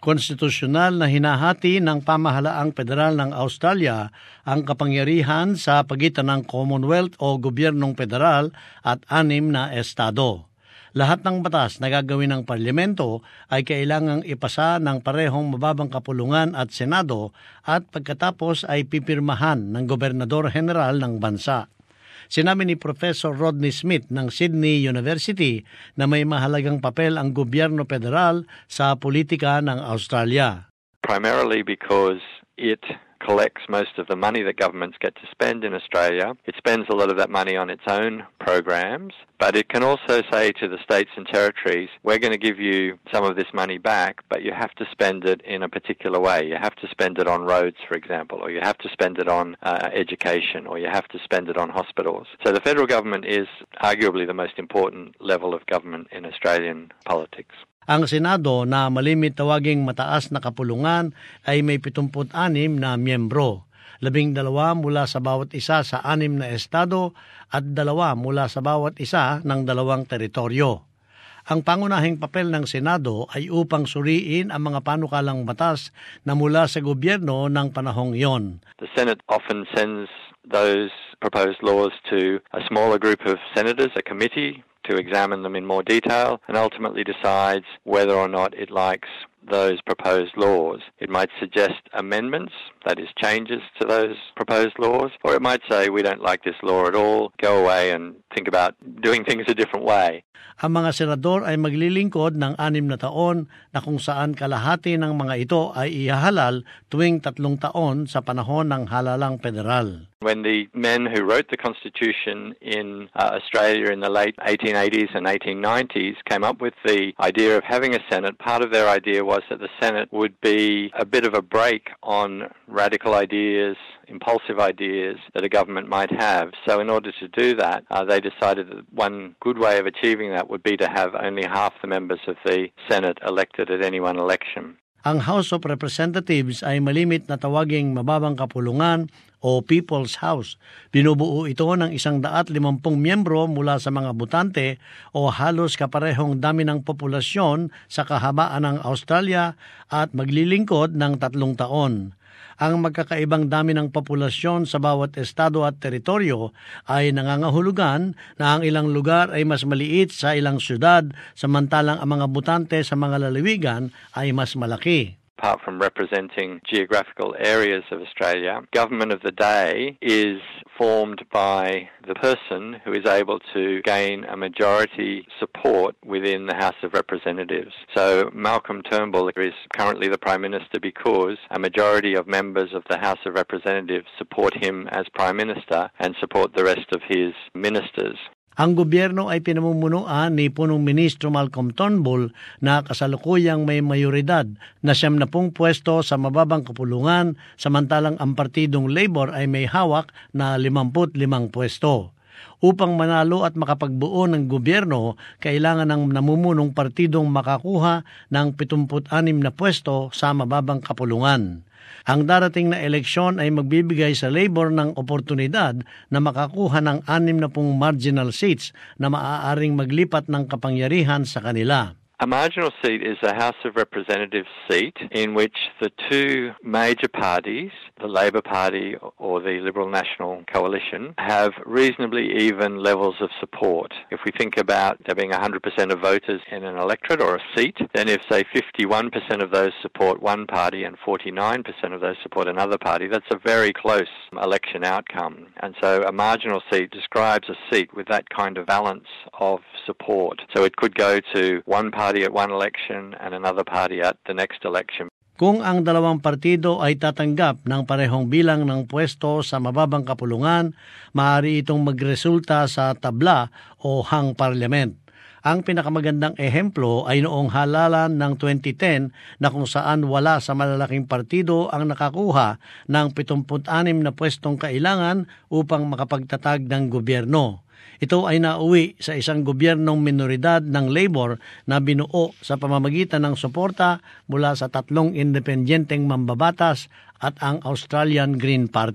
Konstitusyonal na hinahati ng pamahalaang federal ng Australia ang kapangyarihan sa pagitan ng Commonwealth o gobyernong federal at 6 na estado. Lahat ng batas na gagawin ng parlamento ay kailangang ipasa ng parehong mababang kapulungan at senado at pagkatapos ay pipirmahan ng gobernador general ng bansa. Sinabi ni Professor Rodney Smith ng Sydney University na may mahalagang papel ang gobyerno federal sa politika ng Australia. Primarily because it collects most of the money that governments get to spend in Australia. It spends a lot of that money on its own programs, but it can also say to the states and territories, we're going to give you some of this money back, but you have to spend it in a particular way. You have to spend it on roads, for example, or you have to spend it on education, or you have to spend it on hospitals. So the federal government is arguably the most important level of government in Australian politics. Ang Senado na malimit tawaging mataas na kapulungan ay may 76 na miyembro, 12 mula sa bawat isa sa 6 na estado at 2 mula sa bawat isa ng 2 teritoryo. Ang pangunahing papel ng Senado ay upang suriin ang mga panukalang batas na mula sa gobyerno ng panahong iyon. The Senate often sends those proposed laws to a smaller group of senators, a committee, to examine them in more detail and ultimately decides whether or not it likes those proposed laws. It might suggest amendments, that is changes to those proposed laws, or it might say we don't like this law at all, go away and think about doing things a different way. Ang mga senador ay maglilingkod ng 6 na taon na kung saan kalahati ng mga ito ay ihahalal tuwing 3 taon sa panahon ng halalang federal. When the men who wrote the Constitution in Australia in the late 1880s and 1890s came up with the idea of having a Senate, part of their idea was that the Senate would be a bit of a break on radical ideas, impulsive ideas that a government might have. So in order to do that, they decided that one good way of achieving that would be to have only half the members of the Senate elected at any one election. Ang House of Representatives ay malimit na tawaging mababang kapulungan o People's House. Binubuo ito ng 150 miyembro mula sa mga botante o halos kaparehong dami ng populasyon sa kahabaan ng Australia at maglilingkod ng 3 taon. Ang magkakaibang dami ng populasyon sa bawat estado at teritoryo ay nangangahulugan na ang ilang lugar ay mas maliit sa ilang syudad samantalang ang mga botante sa mga lalawigan ay mas malaki. Apart from representing geographical areas of Australia, government of the day is formed by the person who is able to gain a majority support within the House of Representatives. So Malcolm Turnbull is currently the Prime Minister because a majority of members of the House of Representatives support him as Prime Minister and support the rest of his ministers. Ang gobyerno ay pinamumunuan ni punong ministro Malcolm Turnbull na kasalukuyang may mayoridad na 70 pwesto sa mababang kapulungan samantalang ang partidong Labor ay may hawak na 55 pwesto. Upang manalo at makapagbuo ng gobyerno, kailangan ng namumunong partidong makakuha ng 76 na pwesto sa mababang kapulungan. Ang darating na eleksyon ay magbibigay sa Labor ng oportunidad na makakuha ng 60 marginal seats na maaaring maglipat ng kapangyarihan sa kanila. A marginal seat is a House of Representatives seat in which the two major parties, the Labor Party or the Liberal National Coalition, have reasonably even levels of support. If we think about there being 100% of voters in an electorate or a seat, then if, say, 51% of those support one party and 49% of those support another party, that's a very close election outcome. And so a marginal seat describes a seat with that kind of balance of support. So it could go to one party at one election and another party at the next election. Kung ang dalawang partido ay tatanggap ng parehong bilang ng pwesto sa mababang kapulungan, maaari itong magresulta sa tabla o hang parliament. Ang pinakamagandang ehemplo ay noong halalan ng 2010 na kung saan wala sa malalaking partido ang nakakuha ng 76 na pwestong kailangan upang makapagtatag ng gobyerno. Ito ay nauwi sa isang gobyernong minoridad ng Labor na binuo sa pamamagitan ng suporta mula sa 3 independenteng mambabatas at ang Australian Green Party.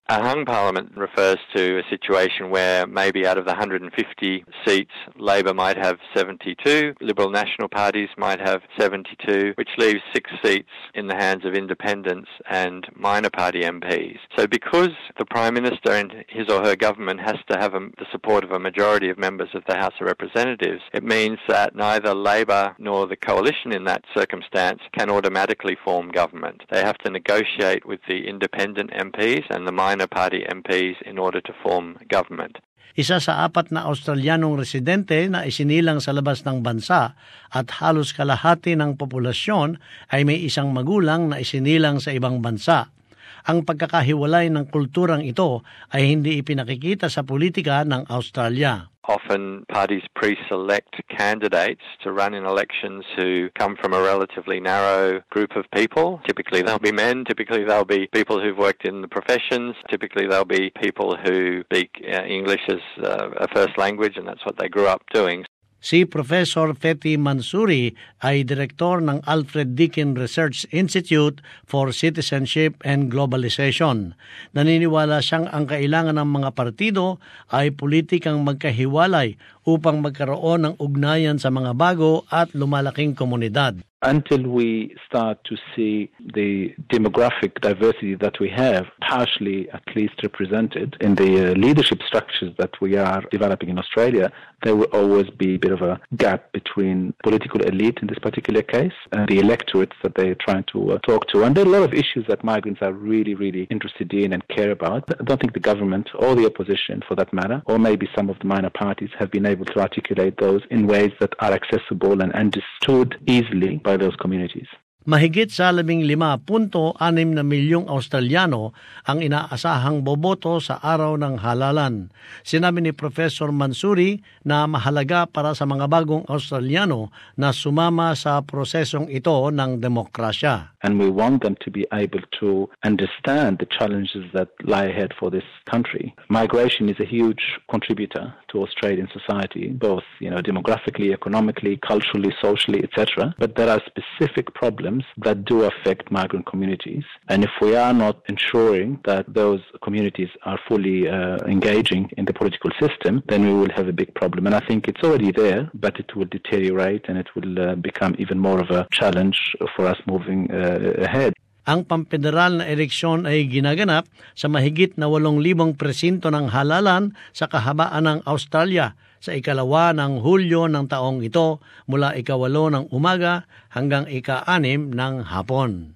A hung parliament refers to a situation where maybe out of the 150 seats, Labor might have 72, Liberal National parties might have 72, which leaves 6 seats in the hands of independents and minor party MPs. So because the Prime Minister and his or her government has to have the support of a majority of members of the House of Representatives, it means that neither Labor nor the coalition in that circumstance can automatically form government. They have to negotiate with the independent MPs and the minor party MPs in order to form government. Isa sa 4 na Australianong residente na isinilang sa labas ng bansa at halos kalahati ng populasyon ay may isang magulang na isinilang sa ibang bansa. Ang pagkakahiwalay ng kulturang ito ay hindi ipinakikita sa politika ng Australia. Often parties pre-select candidates to run in elections who come from a relatively narrow group of people. Typically they'll be men, typically they'll be people who've worked in the professions, typically they'll be people who speak English as a first language and that's what they grew up doing. Si Professor Fethi Mansouri ay direktor ng Alfred Deakin Research Institute for Citizenship and Globalization. Naniniwala siyang ang kailangan ng mga partido ay politikang magkahiwalay upang magkaroon ng ugnayan sa mga bago at lumalaking komunidad. Until we start to see the demographic diversity that we have partially at least represented in the leadership structures that we are developing in Australia, there will always be a bit of a gap between political elite in this particular case and the electorates that they're trying to talk to. And there are a lot of issues that migrants are really, really interested in and care about. I don't think the government or the opposition, for that matter, or maybe some of the minor parties have been able to articulate those in ways that are accessible and understood easily by those communities. Mahigit sa 15.6 na milyong Australiano ang inaasahang boboto sa araw ng halalan. Sinabi ni Professor Mansouri na mahalaga para sa mga bagong Australiano na sumama sa prosesong ito ng demokrasya. And we want them to be able to understand the challenges that lie ahead for this country. Migration is a huge contributor to Australian society, both demographically, economically, culturally, socially, etc. But there are specific problems that do affect migrant communities. And if we are not ensuring that those communities are fully engaging in the political system, then we will have a big problem. And I think it's already there, but it will deteriorate and it will become even more of a challenge for us moving ahead. Ang pampederal na eleksyon ay ginaganap sa mahigit na 8,000 presinto ng halalan sa kahabaan ng Australia sa 2 ng Hulyo ng taong ito mula 8 ng umaga hanggang 6 ng hapon.